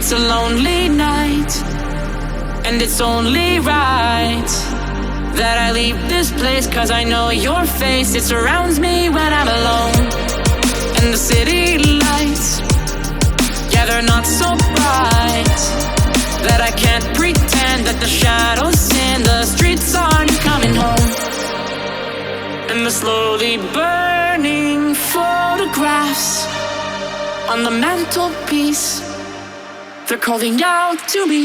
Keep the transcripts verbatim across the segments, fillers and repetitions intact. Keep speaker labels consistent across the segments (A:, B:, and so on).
A: It's a lonely night, and it's only right that I leave this place, cause I know your face. It surrounds me when I'm alone. And the city lights, yeah, they're not so bright that I can't pretend that the shadows in the streets aren't coming home. And the slowly burning photographs on the mantelpiece, they're calling out to me.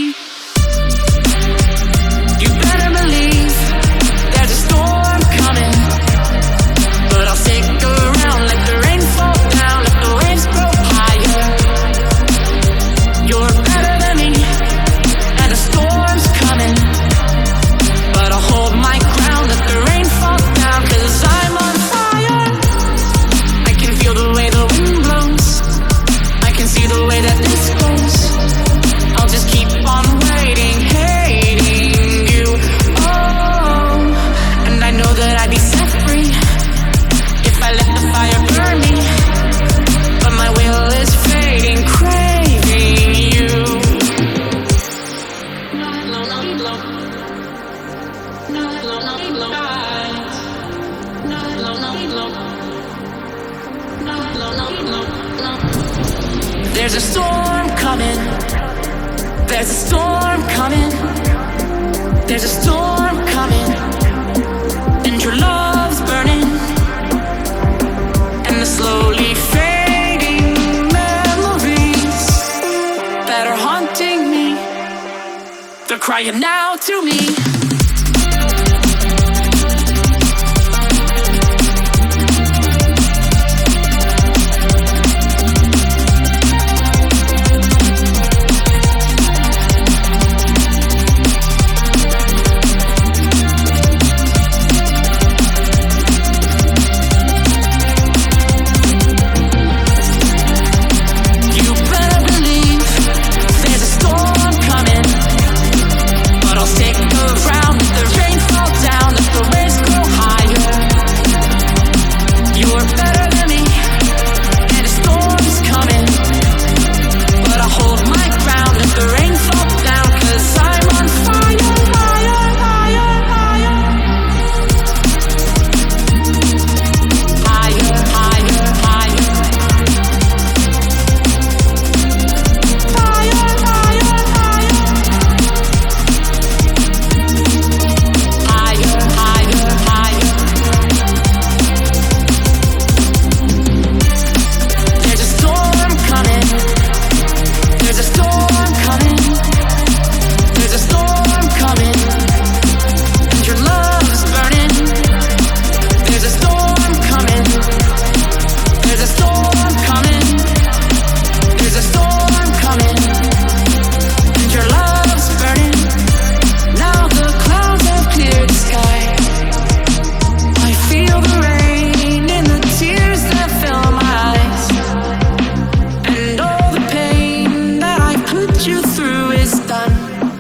A: You better believe there's a storm coming, but I'll stick around, let the rain fall down, let the waves grow higher. You're better than me, and a storm's coming, but I'll hold my ground, let the rain fall down, cause I'm on fire. I can feel the way the wind blows, I can see the way that this goes. I'll just keep on waiting, hating you, oh. And I know that I'd be set free if I let the fire burn me, but my will is fading, craving you. There's a storm coming, there's a storm coming, there's a storm coming, and your love's burning, and the slowly fading memories that are haunting me, they're crying out to me.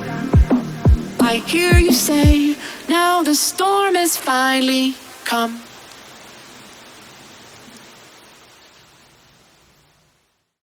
A: I hear you say, now the storm has finally come.